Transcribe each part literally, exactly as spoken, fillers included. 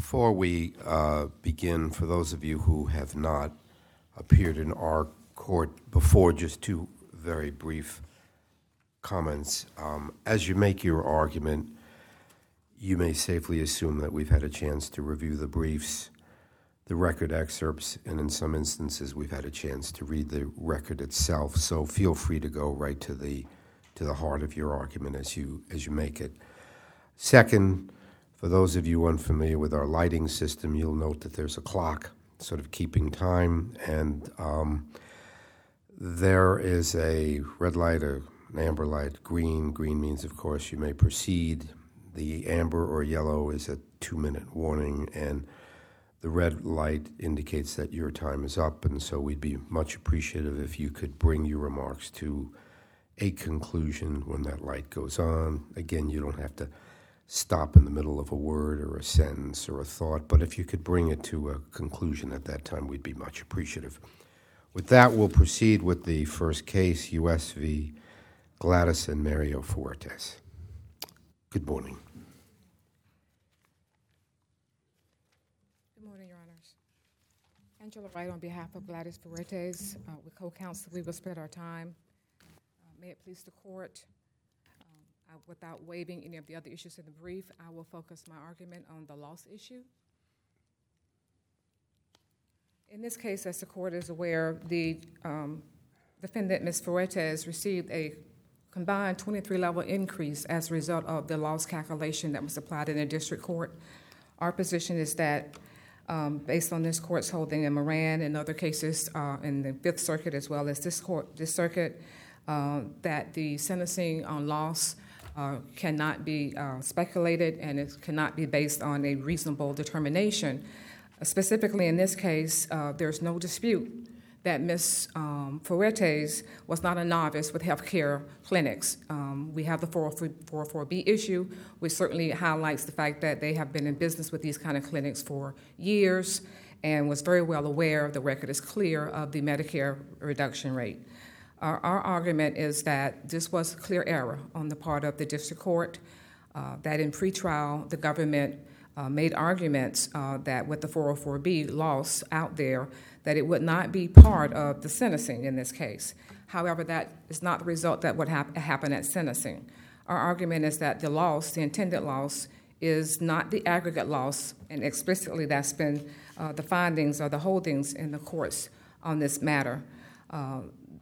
Before we uh, begin, for those of you who have not appeared in our court before, just two very brief comments. Um, as you make your argument, you may safely assume that we've had a chance to review the briefs, the record excerpts, and in some instances we've had a chance to read the record itself. So feel free to go right to the to the heart of your argument as you as you make it. Second, for those of you unfamiliar with our lighting system, you'll note that there's a clock sort of keeping time, and um, there is a red light, a, an amber light, green. Green means, of course, you may proceed. The amber or yellow is a two-minute warning, and the red light indicates that your time is up, and so we'd be much appreciative if you could bring your remarks to a conclusion when that light goes on. Again, you don't have to stop in the middle of a word or a sentence or a thought, but if you could bring it to a conclusion at that time, we'd be much appreciative. With that, we'll proceed with the first case, U S v. Gladys and Mario Fuertes. Good morning. Good morning, Your Honors. Angela Wright on behalf of Gladys Fuertes. Uh, with co-counsel, we will split our time. Uh, may it please the court, uh, without waiving any of the other issues in the brief, I will focus my argument on the loss issue. In this case, as the court is aware, the um, defendant, Miz Fuertes, received a combined twenty-three level increase as a result of the loss calculation that was applied in the district court. Our position is that, um, based on this court's holding in Moran and other cases uh, in the Fifth Circuit as well as this court, this circuit, uh, that the sentencing on loss uh, cannot be uh, speculated and it cannot be based on a reasonable determination. Uh, specifically in this case, uh, there's no dispute that Miz Um, Fuertes was not a novice with healthcare clinics. Um, we have the four oh four B issue, which certainly highlights the fact that they have been in business with these kind of clinics for years and was very well aware, the record is clear, of the Medicare reduction rate. Our, our argument is that this was clear error on the part of the district court, uh, that in pretrial the government uh, made arguments uh, that with the four oh four B loss out there, that it would not be part of the sentencing in this case. However, that is not the result that would hap- happen at sentencing. Our argument is that the loss, the intended loss, is not the aggregate loss, and explicitly that's been uh, the findings or the holdings in the courts on this matter. Uh,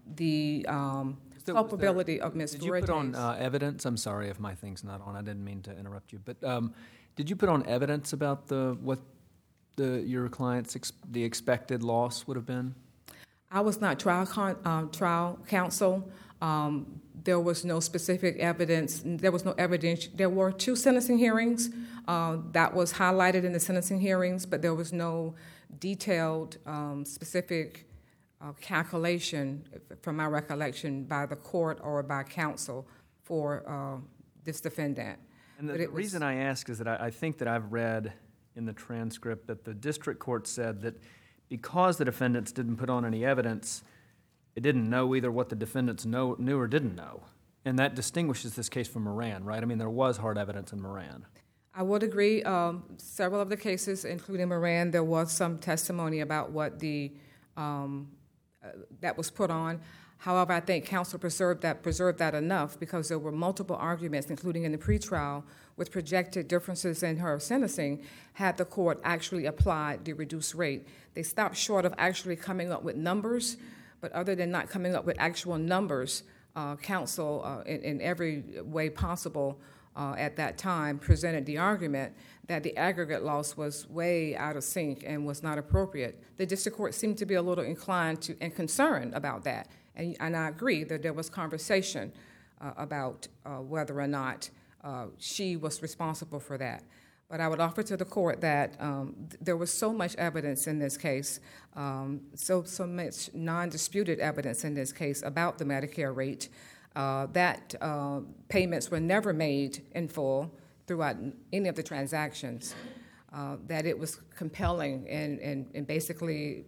the um, there, culpability there, of Miz Did Fuertes. you put on uh, evidence? I'm sorry if my thing's not on. I didn't mean to interrupt you, but um, did you put on evidence about the what the your client's ex- the expected loss would have been? I was not trial con- uh, trial counsel. Um, there was no specific evidence. There was no evidence. There were two sentencing hearings uh, that was highlighted in the sentencing hearings, but there was no detailed, um, specific uh, calculation, from my recollection, by the court or by counsel for uh, this defendant. And the, the was, reason I ask is that I, I think that I've read in the transcript that the district court said that because the defendants didn't put on any evidence, it didn't know either what the defendants know, knew or didn't know. And that distinguishes this case from Moran, right? I mean, there was hard evidence in Moran. I would agree. Um, several of the cases, including Moran, there was some testimony about what the um, uh, that was put on. However, I think counsel preserved that preserved that enough because there were multiple arguments, including in the pretrial, with projected differences in her sentencing had the court actually applied the reduced rate. They stopped short of actually coming up with numbers, but other than not coming up with actual numbers, uh, counsel, uh, in, in every way possible uh, at that time, presented the argument that the aggregate loss was way out of sync and was not appropriate. The district court seemed to be a little inclined to and concerned about that. And, and I agree that there was conversation uh, about uh, whether or not uh, she was responsible for that. But I would offer to the court that um, th- there was so much evidence in this case, um, so, so much non-disputed evidence in this case about the Medicare rate, uh, that uh, payments were never made in full throughout any of the transactions, uh, that it was compelling and, and, and basically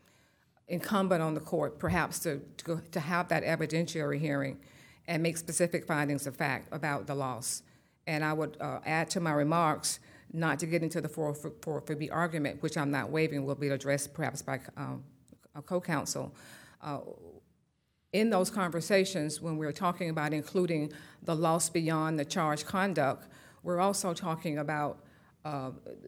incumbent on the court perhaps to, to, to have that evidentiary hearing and make specific findings of fact about the loss. And I would uh, add to my remarks not to get into the four oh three B argument, which I'm not waiving, will be addressed perhaps by um, a co-counsel. Uh, in those conversations, when we're talking about including the loss beyond the charged conduct, we're also talking about uh,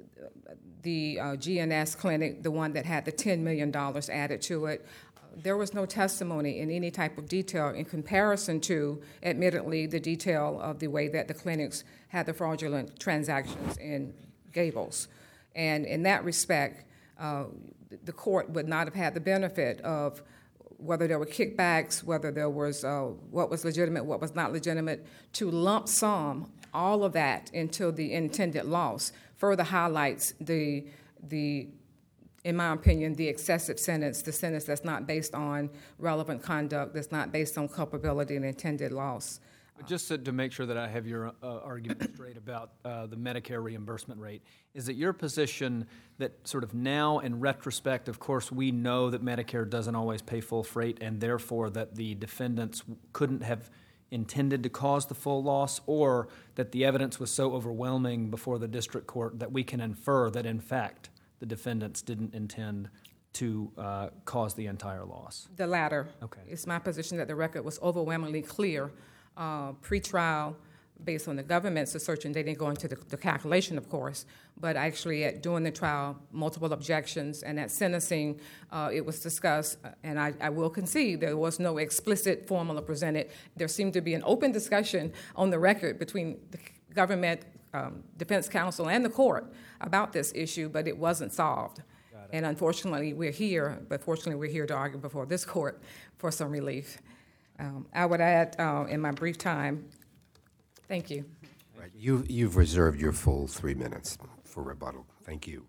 the uh, G N S clinic, the one that had the ten million dollars added to it. There was no testimony in any type of detail in comparison to, admittedly, the detail of the way that the clinics had the fraudulent transactions in Gables. And in that respect, uh, the court would not have had the benefit of whether there were kickbacks, whether there was uh, what was legitimate, what was not legitimate, to lump sum all of that into the intended loss further highlights the the in my opinion, the excessive sentence, the sentence that's not based on relevant conduct, that's not based on culpability and intended loss. But just to, to make sure that I have your uh, argument straight about uh, the Medicare reimbursement rate, is it your position that sort of now in retrospect, of course, we know that Medicare doesn't always pay full freight and therefore that the defendants couldn't have intended to cause the full loss, or that the evidence was so overwhelming before the district court that we can infer that, in fact, the defendants didn't intend to uh, cause the entire loss? The latter. Okay. It's my position that the record was overwhelmingly clear uh, pre-trial based on the government's assertion. They didn't go into the, the calculation, of course, but actually at during the trial, multiple objections, and at sentencing, uh, it was discussed, and I, I will concede there was no explicit formula presented. There seemed to be an open discussion on the record between the government, um, defense counsel, and the court about this issue, but it wasn't solved. Got it. And unfortunately, we're here, but fortunately, we're here to argue before this court for some relief. Um, I would add, uh, in my brief time, thank you. Right. You, you've reserved your full three minutes for rebuttal. Thank you.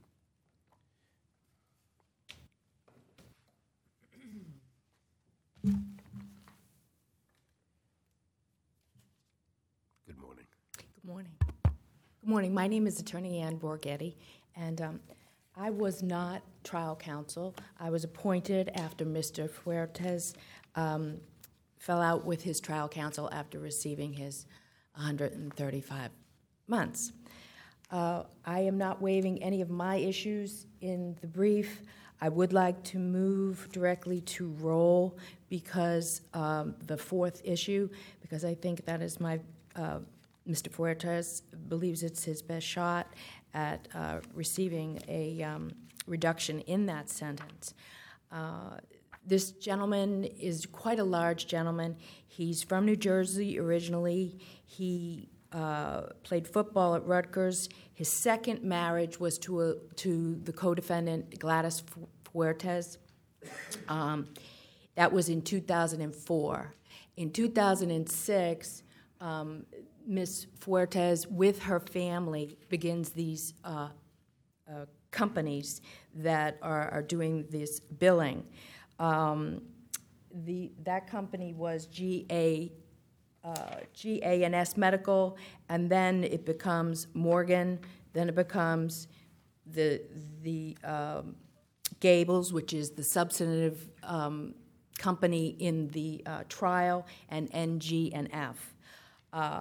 Good morning. Good morning. Good morning. My name is Attorney Ann Borghetti, and um, I was not trial counsel. I was appointed after Mister Fuertes um, fell out with his trial counsel after receiving his one hundred thirty-five months. Uh, I am not waiving any of my issues in the brief. I would like to move directly to roll because um, the fourth issue, because I think that is my, uh, Mister Fuertes believes it's his best shot at uh, receiving a um, reduction in that sentence. Uh, This gentleman is quite a large gentleman. He's from New Jersey originally. He uh, played football at Rutgers. His second marriage was to a, to the co-defendant Gladys Fuertes. Um, that was in two thousand four. In two thousand six, um, Miz Fuertes, with her family, begins these uh, uh, companies that are, are doing this billing. Um, the that company was G A uh, G A N S Medical, and then it becomes Morgan. Then it becomes the the um, Gables, which is the substantive um, company in the uh, trial, and N G and F. Uh,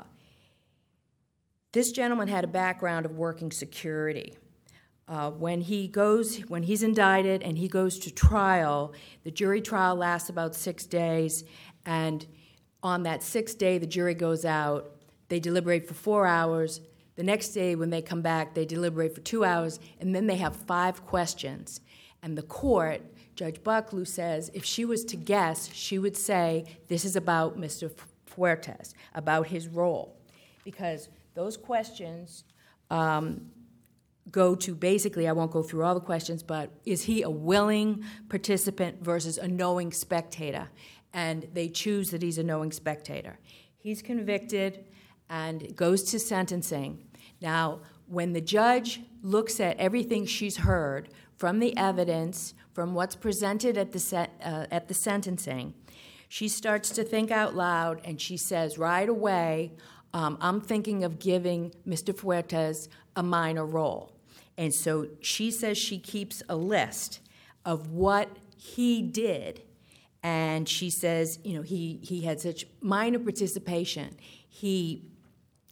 this gentleman had a background of working security. Uh, when he goes, when he's indicted and he goes to trial, the jury trial lasts about six days, and on that sixth day, the jury goes out. They deliberate for four hours. The next day, when they come back, they deliberate for two hours, and then they have five questions. And the court, Judge Bucklew says, if she was to guess, she would say, this is about Mister Fuertes, about his role, because those questions um, go to basically, I won't go through all the questions, but is he a willing participant versus a knowing spectator? And they choose that he's a knowing spectator. He's convicted and goes to sentencing. Now, when the judge looks at everything she's heard from the evidence, from what's presented at the set, uh, at the sentencing, she starts to think out loud, and she says right away, um, I'm thinking of giving Mister Fuertes a minor role. And so she says she keeps a list of what he did, and she says, you know, he, he had such minor participation. He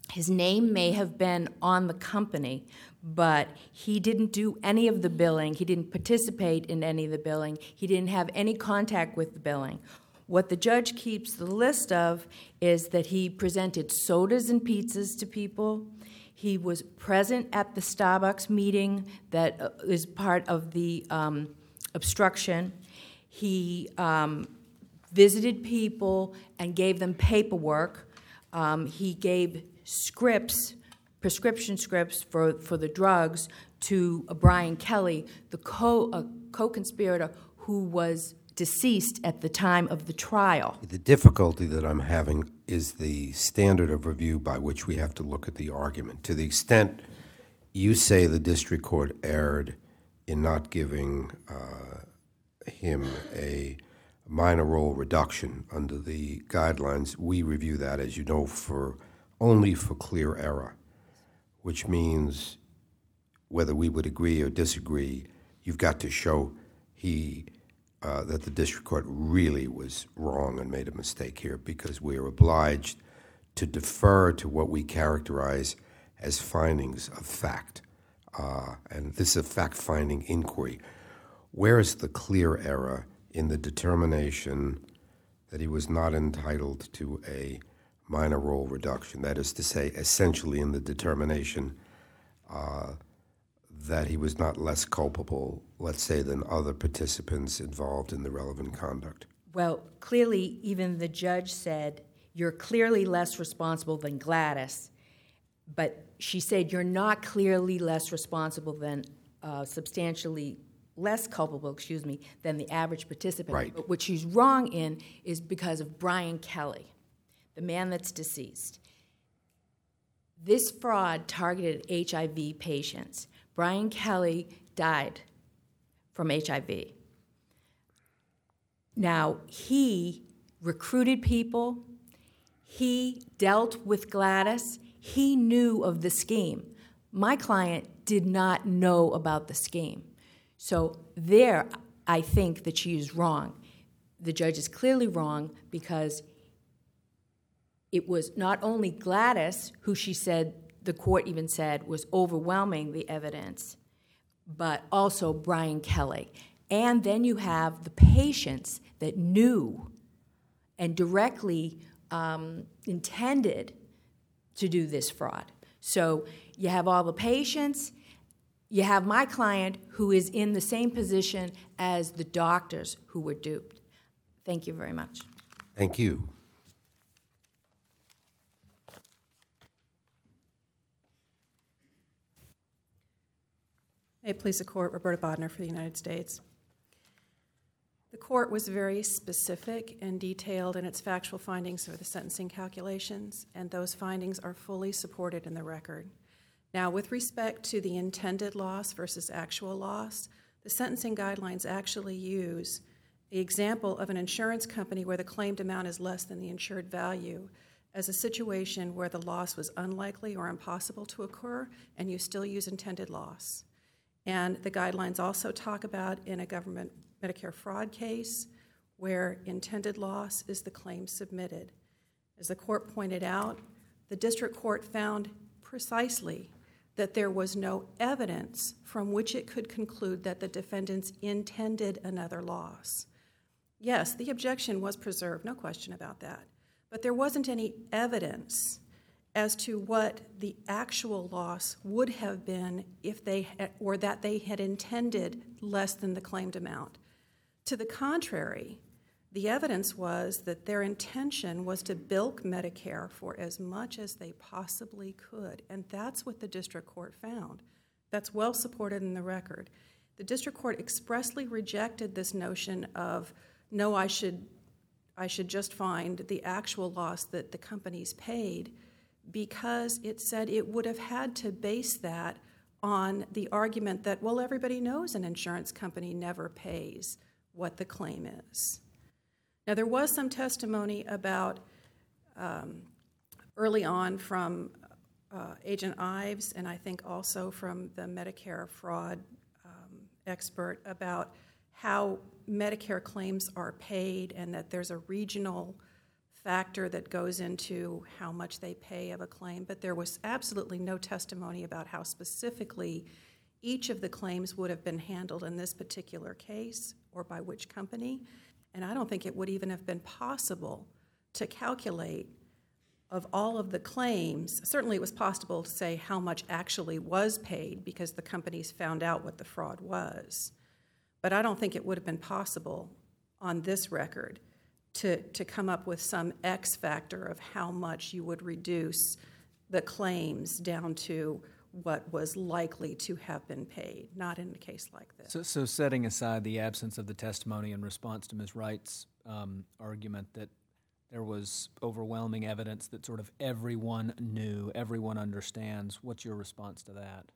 his name may have been on the company, but he didn't do any of the billing. He didn't participate in any of the billing. He didn't have any contact with the billing. What the judge keeps the list of is that he presented sodas and pizzas to people. He was present at the Starbucks meeting that uh, is part of the um, obstruction. He um, visited people and gave them paperwork. Um, he gave scripts, prescription scripts for, for the drugs to uh, Brian Kelly, the co, uh, co-conspirator who was deceased at the time of the trial. The difficulty that I'm having is the standard of review by which we have to look at the argument. To the extent you say the district court erred in not giving uh, him a minor role reduction under the guidelines, we review that, as you know, for only for clear error, which means whether we would agree or disagree, you've got to show he Uh, that the district court really was wrong and made a mistake here, because we are obliged to defer to what we characterize as findings of fact. Uh, and this is a fact-finding inquiry. Where is the clear error in the determination that he was not entitled to a minor role reduction? That is to say, essentially in the determination uh, that he was not less culpable, let's say, than other participants involved in the relevant conduct? Well, clearly, even the judge said, you're clearly less responsible than Gladys, but she said you're not clearly less responsible than, uh, substantially less culpable, excuse me, than the average participant. Right. But what she's wrong in is because of Brian Kelly, the man that's deceased. This fraud targeted H I V patients. Brian Kelly died from H I V. Now, he recruited people. He dealt with Gladys. He knew of the scheme. My client did not know about the scheme. So there, I think that she is wrong. The judge is clearly wrong because it was not only Gladys, who she said, the court even said, was overwhelming the evidence, but also Brian Kelly. And then you have the patients that knew and directly um, intended to do this fraud. So you have all the patients, you have my client who is in the same position as the doctors who were duped. Thank you very much. Thank you. May it please the Court, Roberta Bodner for the United States. The Court was very specific and detailed in its factual findings for the sentencing calculations, and those findings are fully supported in the record. Now, with respect to the intended loss versus actual loss, the sentencing guidelines actually use the example of an insurance company where the claimed amount is less than the insured value as a situation where the loss was unlikely or impossible to occur, and you still use intended loss. And the guidelines also talk about in a government Medicare fraud case where intended loss is the claim submitted. As the court pointed out, the district court found precisely that there was no evidence from which it could conclude that the defendants intended another loss. Yes, the objection was preserved, no question about that, but there wasn't any evidence as to what the actual loss would have been if they had, or that they had intended less than the claimed amount. To the contrary, the evidence was that their intention was to bilk Medicare for as much as they possibly could, and that's what the district court found. That's well supported in the record. The district court expressly rejected this notion of, no, I should, I should just find the actual loss that the companies paid, because it said it would have had to base that on the argument that, well, everybody knows an insurance company never pays what the claim is. Now, there was some testimony about um, early on from uh, Agent Ives, and I think also from the Medicare fraud um, expert, about how Medicare claims are paid and that there's a regional factor that goes into how much they pay of a claim, but there was absolutely no testimony about how specifically each of the claims would have been handled in this particular case or by which company. And I don't think it would even have been possible to calculate of all of the claims. Certainly it was possible to say how much actually was paid because the companies found out what the fraud was. But I don't think it would have been possible on this record to, to come up with some X factor of how much you would reduce the claims down to what was likely to have been paid, not in a case like this. So, so setting aside the absence of the testimony in response to Miz Wright's um, argument that there was overwhelming evidence that sort of everyone knew, everyone understands, what's your response to that?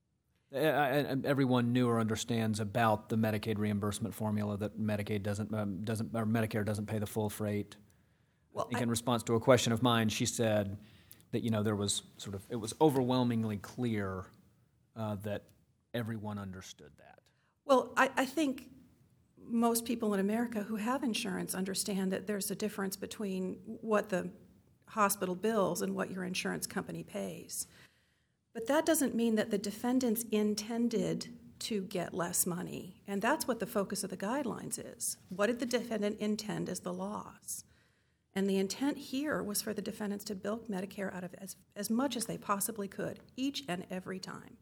Everyone knew or understands about the Medicaid reimbursement formula that Medicaid doesn't um, doesn't or Medicare doesn't pay the full freight. Well, I think I, in response to a question of mine, she said that you know there was sort of it was overwhelmingly clear uh, that everyone understood that. Well, I, I think most people in America who have insurance understand that there's a difference between what the hospital bills and what your insurance company pays. But that doesn't mean that the defendants intended to get less money. And that's what the focus of the guidelines is. What did the defendant intend as the loss? And the intent here was for the defendants to bilk Medicare out of as, as much as they possibly could, each and every time.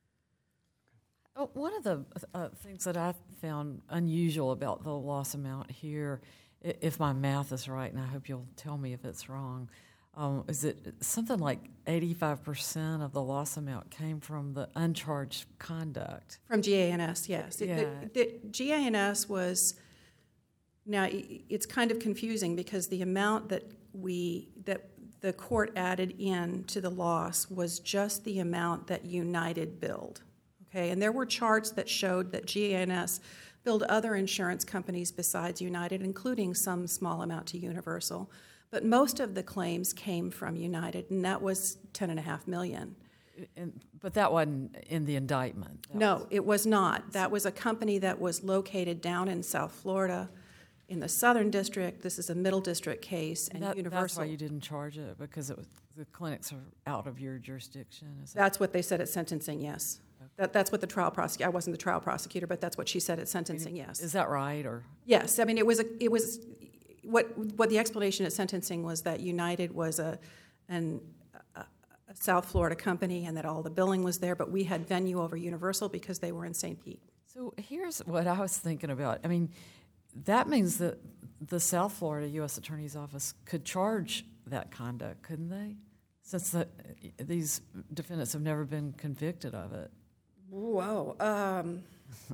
Oh, one of the uh, things that I found unusual about the loss amount here, if my math is right, and I hope you'll tell me if it's wrong, Um, is it something like eighty-five percent of the loss amount came from the uncharged conduct? From G A N S, yes. Yeah. The, the G A N S was, now it's kind of confusing because the amount that we, that the court added in to the loss was just the amount that United billed, okay? And there were charts that showed that G A N S billed other insurance companies besides United, including some small amount to Universal. But most of the claims came from United, and that was ten and a half million. And, but that wasn't in the indictment. That No, was, it was not. That was a company that was located down in South Florida, in the Southern District. This is a Middle District case, and that, Universal. That's why you didn't charge it, because it was, the clinics are out of your jurisdiction. Is that That's what they said at sentencing. Yes, okay. that, that's what the trial prosecutor. I wasn't the trial prosecutor, but that's what she said at sentencing. Yes, Is that right? Or yes. I mean, it was a, it was. What what the explanation at sentencing was that United was a, an, a, a South Florida company and that all the billing was there, but we had venue over Universal because they were in Saint Pete. So here's what I was thinking about. I mean, that means that the South Florida U S Attorney's Office could charge that conduct, couldn't they? Since the, these defendants have never been convicted of it. Whoa. Um,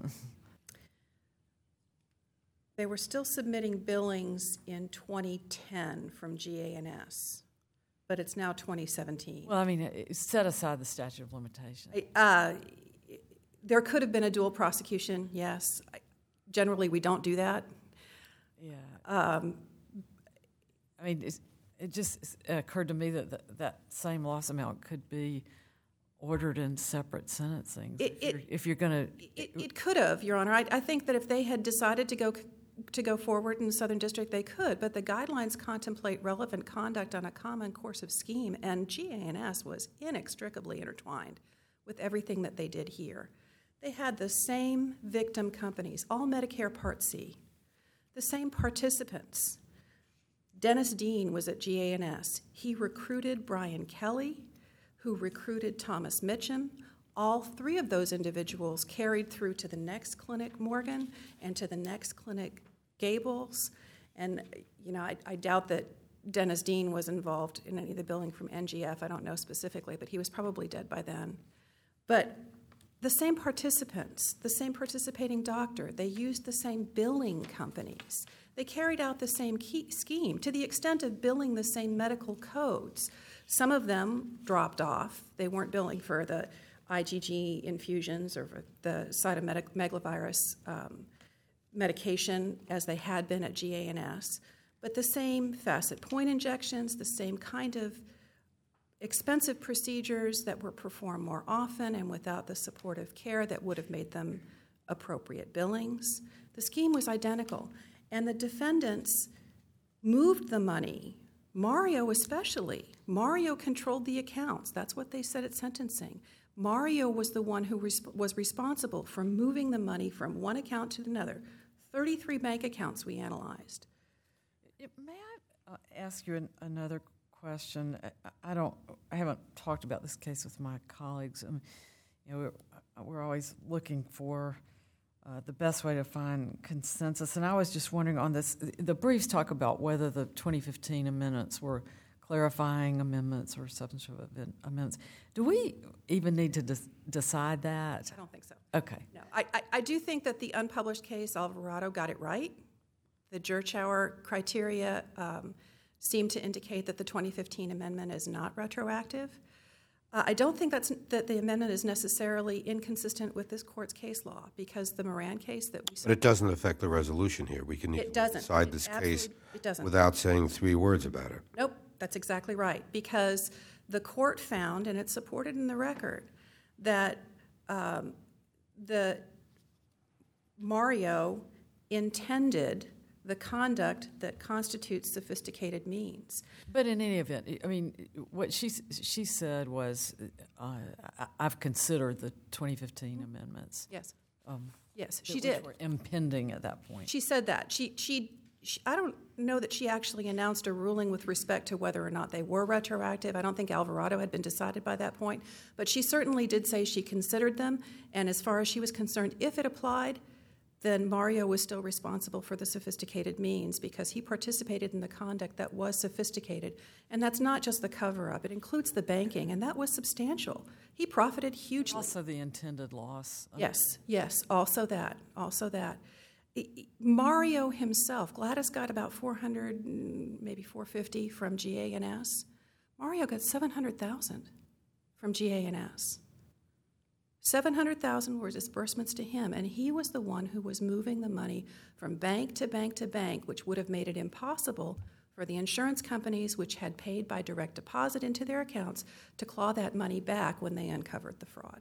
They were still submitting billings in twenty ten from G A N S, but it's now twenty seventeen. Well, I mean, it, set aside the statute of limitations. Uh, there could have been a dual prosecution, yes. Generally, we don't do that. Yeah. Um, I mean, it's, it just occurred to me that the, that same loss amount could be ordered in separate sentencing. It, if, you're, if you're going to, it, it could have, Your Honor. I, I think that if they had decided to go to go forward in the Southern District, they could. But the guidelines contemplate relevant conduct on a common course of scheme, and G A N S was inextricably intertwined with everything that they did here. They had the same victim companies, all Medicare Part C, the same participants. Dennis Dean was at G A N S. He recruited Brian Kelly, who recruited Thomas Mitchum. All three of those individuals carried through to the next clinic, Morgan, and to the next clinic, Gables. And, you know, I, I doubt that Dennis Dean was involved in any of the billing from N G F. I don't know specifically, but he was probably dead by then. But the same participants, the same participating doctor, they used the same billing companies. They carried out the same key scheme to the extent of billing the same medical codes. Some of them dropped off. They weren't billing for the I G G infusions or for the cytomegalovirus um, medication as they had been at G A N S. But the same facet point injections, the same kind of expensive procedures that were performed more often and without the supportive care that would have made them appropriate billings. The scheme was identical. And the defendants moved the money Mario especially. Mario controlled the accounts. That's what they said at sentencing. Mario was the one who resp- was responsible for moving the money from one account to another. thirty-three bank accounts we analyzed. It- May I uh, ask you an, another question? I, I don't. I haven't talked about this case with my colleagues. Um, you know, we're, we're always looking for uh, the best way to find consensus. And I was just wondering on this. The briefs talk about whether the twenty fifteen amendments were clarifying amendments or substantive amendments. Do we even need to des- decide that? I don't think so. Okay. No, I, I, I do think that the unpublished case, Alvarado, got it right. The Jurchauer criteria um, seem to indicate that the twenty fifteen amendment is not retroactive. Uh, I don't think that's, that the amendment is necessarily inconsistent with this court's case law, because the Moran case that we saw... But it doesn't affect the resolution here. We can It doesn't. decide It this absolutely- case it doesn't. without saying three words about it. Nope, that's exactly right, because the court found, and it's supported in the record, that um, the Mario intended the conduct that constitutes sophisticated means. But in any event, I mean, what she she said was, uh, I, I've considered the twenty fifteen amendments. Yes, Um, yes, that she which did. were impending at that point. She said that. She, she, she, I don't know that she actually announced a ruling with respect to whether or not they were retroactive. I don't think Alvarado had been decided by that point. But she certainly did say she considered them, and as far as she was concerned, if it applied, then Mario was still responsible for the sophisticated means because he participated in the conduct that was sophisticated. And that's not just the cover-up. It includes the banking, and that was substantial. He profited hugely. Also the intended loss. Yes, yes, also that, also that. I- I- Mario himself, Gladys got about four hundred, mm, maybe four hundred fifty from G A N S. Mario got seven hundred thousand from G A N S. seven hundred thousand were disbursements to him, and he was the one who was moving the money from bank to bank to bank, which would have made it impossible for the insurance companies, which had paid by direct deposit into their accounts, to claw that money back when they uncovered the fraud.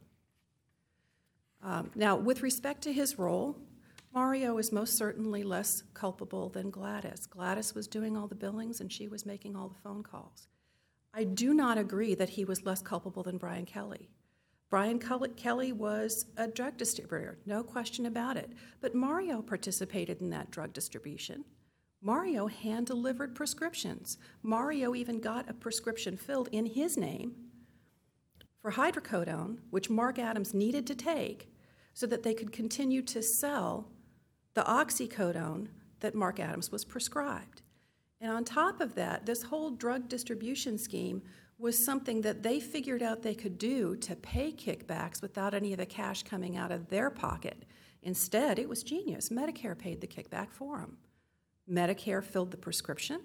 Um, now, with respect to his role, Mario is most certainly less culpable than Gladys. Gladys was doing all the billings, and she was making all the phone calls. I do not agree that he was less culpable than Brian Kelly. Brian Kelly was a drug distributor, no question about it. But Mario participated in that drug distribution. Mario hand-delivered prescriptions. Mario even got a prescription filled in his name for hydrocodone, which Mark Adams needed to take so that they could continue to sell the oxycodone that Mark Adams was prescribed. And on top of that, this whole drug distribution scheme was something that they figured out they could do to pay kickbacks without any of the cash coming out of their pocket. Instead, it was genius. Medicare paid the kickback for them. Medicare filled the prescription,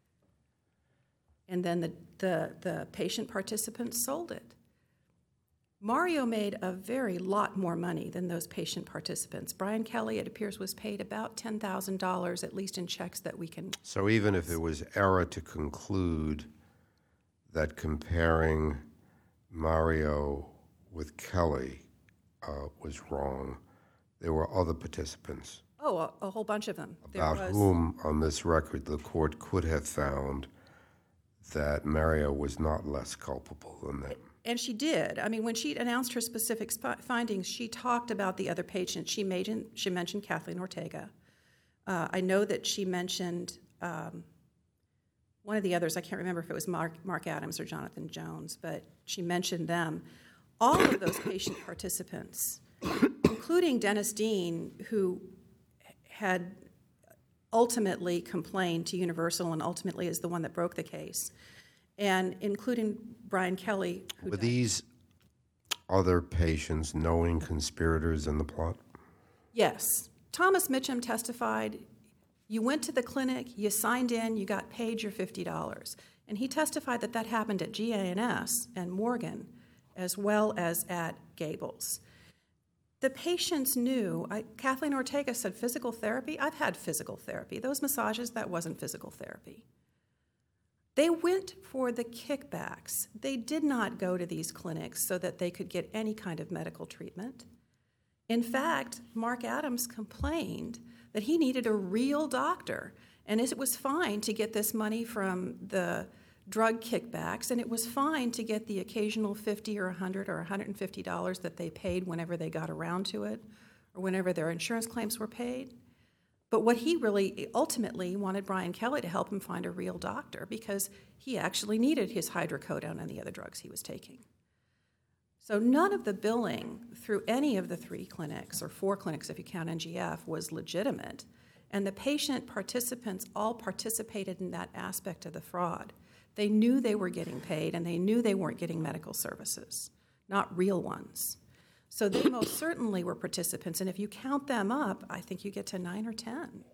and then the, the, the patient participants sold it. Mario made a very lot more money than those patient participants. Brian Kelly, it appears, was paid about ten thousand dollars, at least in checks that we can... So even if it was error to conclude that comparing Mario with Kelly uh, was wrong, there were other participants Oh, a, a whole bunch of them. about there was, whom, on this record, the court could have found that Mario was not less culpable than them. And she did. I mean, when she announced her specific sp- findings, she talked about the other patients. She, made in, she mentioned Kathleen Ortega. Uh, I know that she mentioned um, one of the others. I can't remember if it was Mark, Mark Adams or Jonathan Jones, but she mentioned them. All of those patient participants, including Dennis Dean, who had ultimately complained to Universal and ultimately is the one that broke the case, and including Brian Kelly. Who Were died. these other patients knowing conspirators in the plot? Yes. Thomas Mitchum testified, you went to the clinic, you signed in, you got paid your fifty dollars. And he testified that that happened at G A N S and Morgan, as well as at Gables. The patients knew, I, Kathleen Ortega said physical therapy. I've had physical therapy. Those massages, that wasn't physical therapy. They went for the kickbacks. They did not go to these clinics so that they could get any kind of medical treatment. In fact, Mark Adams complained that he needed a real doctor, And it was fine to get this money from the drug kickbacks, and it was fine to get the occasional fifty or one hundred or one hundred fifty dollars that they paid whenever they got around to it, or whenever their insurance claims were paid. But what he really ultimately wanted Brian Kelly to help him find a real doctor, because he actually needed his hydrocodone and the other drugs he was taking. So none of the billing through any of the three clinics, or four clinics if you count N G F, was legitimate. And the patient participants all participated in that aspect of the fraud. They knew they were getting paid, and they knew they weren't getting medical services, not real ones. So they most certainly were participants, and if you count them up, I think you get to nine or ten.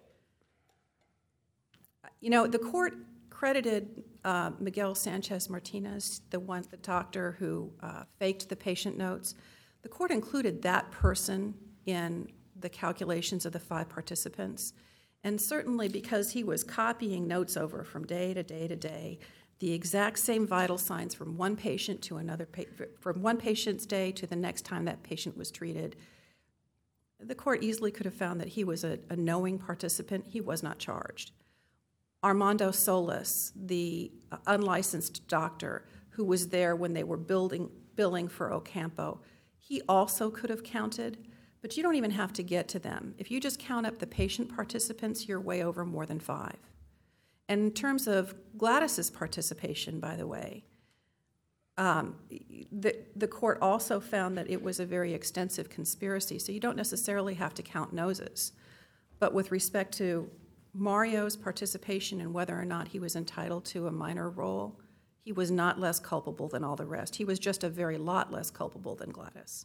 You know, the court credited uh, Miguel Sanchez Martinez, the one, the doctor who uh, faked the patient notes. The court included that person in the calculations of the five participants, and certainly because he was copying notes over from day to day to day, the exact same vital signs from one patient to another, from one patient's day to the next time that patient was treated. The court easily could have found that he was a, a knowing participant. He was not charged. Armando Solis, the unlicensed doctor who was there when they were building, billing for Ocampo, he also could have counted, but you don't even have to get to them. If you just count up the patient participants, you're way over more than five. And in terms of Gladys's participation, by the way, um, the, the court also found that it was a very extensive conspiracy, so you don't necessarily have to count noses. But with respect to Mario's participation and whether or not he was entitled to a minor role, he was not less culpable than all the rest. He was just a very lot less culpable than Gladys.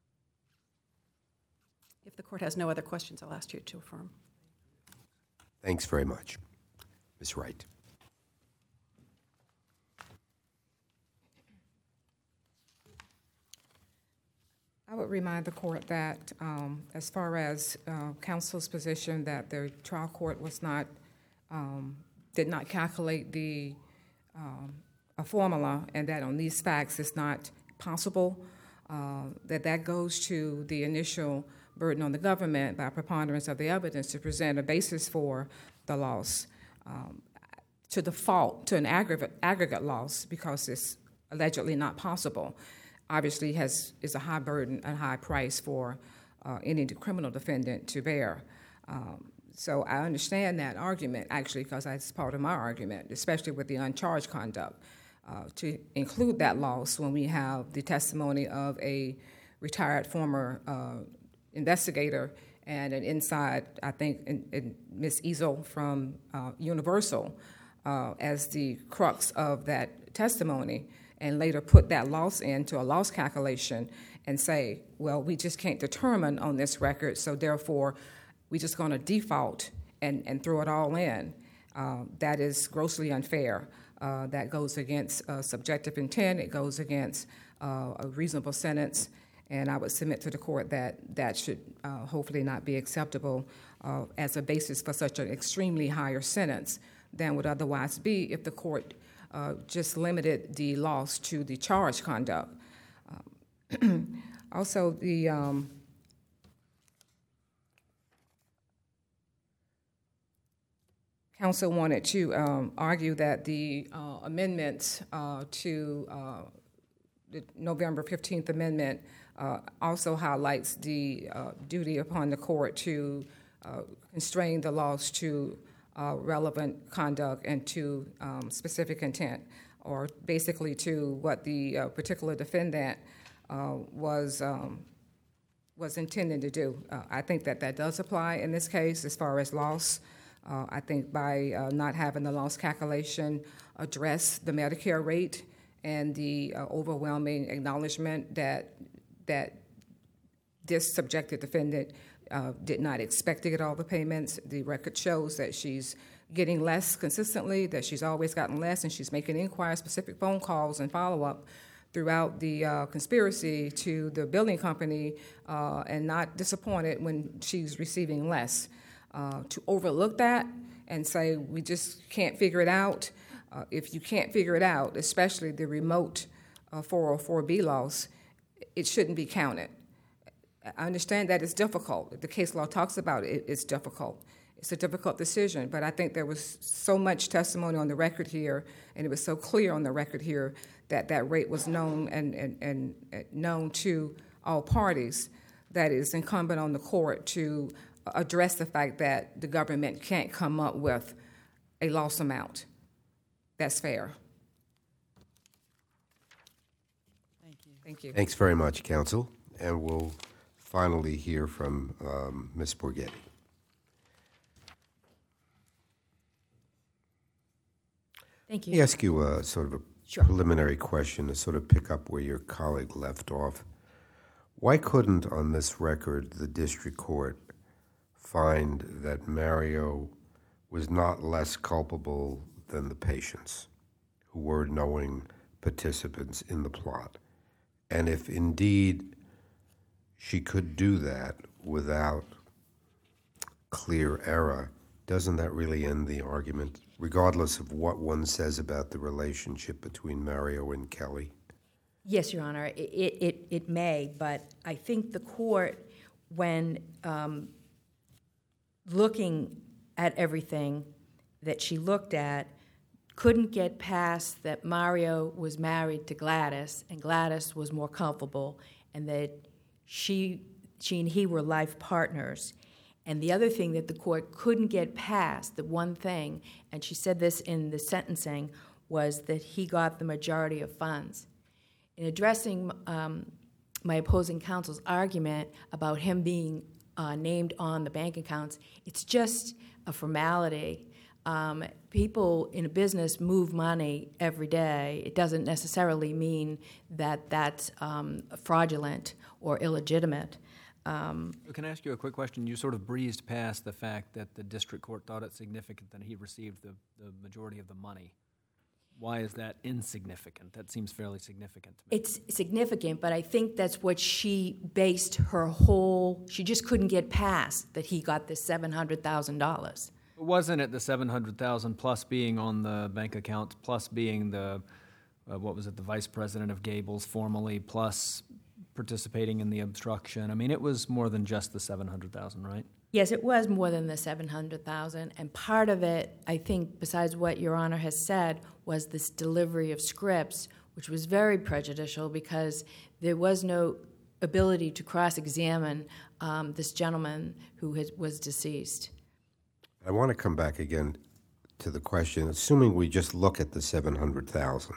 If the court has no other questions, I'll ask you to affirm. Thanks very much. Miz Wright. I would remind the court that um, as far as uh, counsel's position that the trial court was not, um, did not calculate the um, a formula, and that on these facts it's not possible, uh, that that goes to the initial burden on the government by preponderance of the evidence to present a basis for the loss. Um, to default to an aggregate, aggregate loss because it's allegedly not possible, obviously has is a high burden and high price for uh, any criminal defendant to bear. Um, so I understand that argument, actually, because that's part of my argument, especially with the uncharged conduct, uh, to include that loss when we have the testimony of a retired former uh, investigator and an inside, I think, in, in Miz Ezel from uh, Universal uh, as the crux of that testimony, and later put that loss into a loss calculation and say, well, we just can't determine on this record, so therefore we're just going to default and, and throw it all in. Uh, that is grossly unfair. Uh, that goes against uh, subjective intent. It goes against uh, a reasonable sentence. And I would submit to the court that that should uh, hopefully not be acceptable uh, as a basis for such an extremely higher sentence than would otherwise be if the court uh, just limited the loss to the charged conduct. Um, also, the um, counsel wanted to um, argue that the uh, amendments uh, to uh, the November fifteenth amendment Uh, also highlights the uh, duty upon the court to uh, constrain the laws to uh, relevant conduct and to um, specific intent, or basically to what the uh, particular defendant uh, was um, was intending to do. Uh, I think that that does apply in this case as far as loss. Uh, I think by uh, not having the loss calculation address the Medicare rate and the uh, overwhelming acknowledgement that that this subjected defendant uh, did not expect to get all the payments. The record shows that she's getting less consistently, that she's always gotten less, and she's making inquiries, specific phone calls, and follow-up throughout the uh, conspiracy to the billing company uh, and not disappointed when she's receiving less. Uh, to overlook that and say we just can't figure it out, uh, if you can't figure it out, especially the remote uh, four oh four B loss, it shouldn't be counted. I understand that it's difficult. The case law talks about it. It's difficult. It's a difficult decision, but I think there was so much testimony on the record here, and it was so clear on the record here that that rate was known and, and, and known to all parties, that it is incumbent on the court to address the fact that the government can't come up with a loss amount that's fair. Thank you. Thank you. Thanks very much, counsel. And we'll finally hear from um, Miz Borghetti. Thank Let me you. ask you a sort of a Sure. preliminary question to sort of pick up where your colleague left off. Why couldn't, on this record, the district court find that Mario was not less culpable than the patients who were knowing participants in the plot? And if indeed she could do that without clear error, doesn't that really end the argument, regardless of what one says about the relationship between Mario and Kelly? Yes, Your Honor, it, it, it may, but I think the court, when um, looking at everything that she looked at, couldn't get past that Mario was married to Gladys, and Gladys was more culpable, and that she, she and he were life partners. And the other thing that the court couldn't get past, the one thing, and she said this in the sentencing, was that he got the majority of funds. In addressing um, my opposing counsel's argument about him being uh, named on the bank accounts, it's just a formality. Um, people in a business move money every day. It doesn't necessarily mean that that's um, fraudulent or illegitimate. Um, Can I ask you a quick question? You sort of breezed past the fact that the district court thought it significant that he received the, the majority of the money. Why is that insignificant? That seems fairly significant to me. It's significant, but I think that's what she based her whole, she just couldn't get past that he got this seven hundred thousand dollars. Wasn't it the seven hundred thousand plus being on the bank account, plus being the, uh, what was it, the vice president of Gables formally, plus participating in the obstruction? I mean, it was more than just the seven hundred thousand, right? Yes, it was more than the seven hundred thousand, and part of it, I think, besides what Your Honor has said, was this delivery of scripts, which was very prejudicial because there was no ability to cross-examine um, this gentleman who has, was deceased. I want to come back again to the question, assuming we just look at the seven hundred thousand,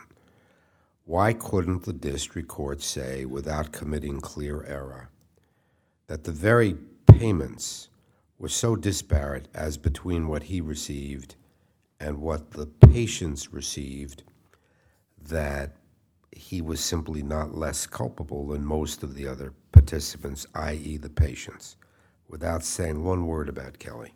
why couldn't the district court say, without committing clear error, that the very payments were so disparate as between what he received and what the patients received that he was simply not less culpable than most of the other participants, that is the patients, without saying one word about Kelly?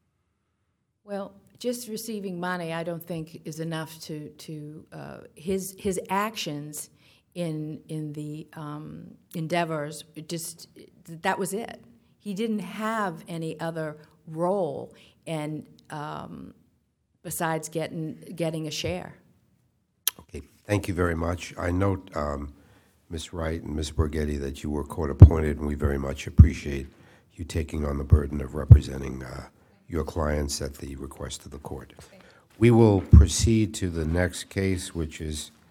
Well, just receiving money, I don't think is enough to to uh, his his actions in in the um, endeavors. Just that was it. He didn't have any other role, and um, besides getting getting a share. Okay, thank you very much. I note, um, Miz Wright and Miz Borghetti, that you were court appointed, and we very much appreciate you taking on the burden of representing uh, your clients at the request of the court. We will proceed to the next case, which is